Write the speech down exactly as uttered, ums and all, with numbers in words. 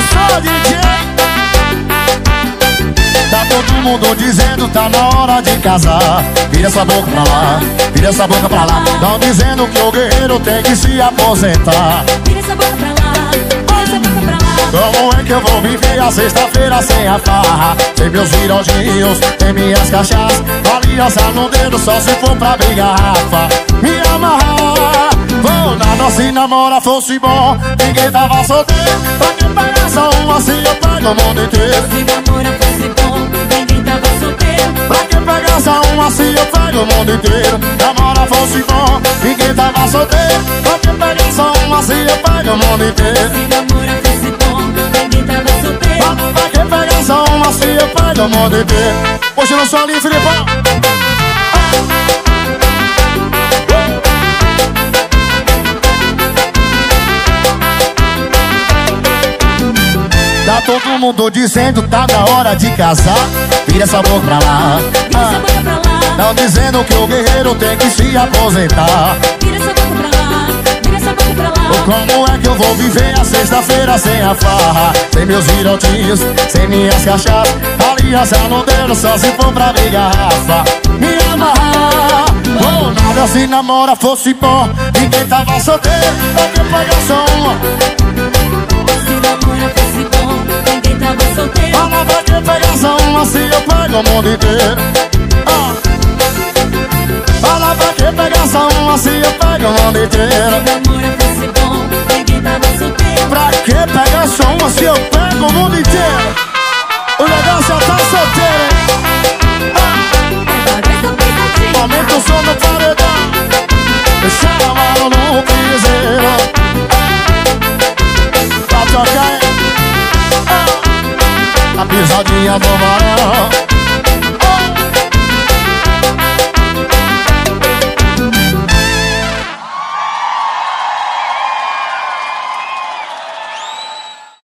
só, D J. Tá todo mundo dizendo tá na hora de casar. Vira essa boca pra lá, vira essa boca pra lá. Tão dizendo que o guerreiro tem que se aposentar. Vira essa boca pra lá, vira essa boca pra lá. Como é que eu vou viver a sexta-feira sem a farra? Sem meus virodinhos, sem minhas cachaças, aliança no dedo só se for pra abrir garrafa. Me amarrar, vou nada se namora fosse bom. Ninguém tava solteiro, pra que pagar só uma se eu pego o mundo inteiro? Se namora fosse bom, ninguém tava solteiro. Pra que pagar só uma se eu pego o mundo inteiro? Namora fosse bom, ninguém tava solteiro. Pra que pagar só uma se eu pego o mundo inteiro? Se namora fosse bom, ninguém tava solteiro. Pra que pagar só uma se eu pego o mundo inteiro? Hoje eu não sou ali, Filipão. Tá todo mundo dizendo tá na hora de casar. Vira essa boca pra lá, Vira essa boca pra lá. tão dizendo que o guerreiro tem que se aposentar. Vira essa boca pra lá, vira essa boca pra lá. Como é que eu vou viver a sexta-feira sem a farra? Sem meus virotinhos, sem minhas cachaças, aliança no dedo só se for pra abrir garrafa. Me amarrar, ou nada se namora fosse bom. Ninguém tava solteiro, pra que pagar só uma? Se namora fosse bom, ninguém tava solteiro. Fala pra que pegar só uma se eu pego o mundo inteiro? Ah. Fala pra que pegar só uma se eu pego o mundo inteiro? Se namora fosse bom, ninguém tava solteiro. Pra que pegar só uma se eu pego o mundo inteiro? O negócio já tá solteiro, hein? Ah. Aumenta o som no paredão, chama no piseiro. Pra tocar, hein? Ah. A pisadinha do varão.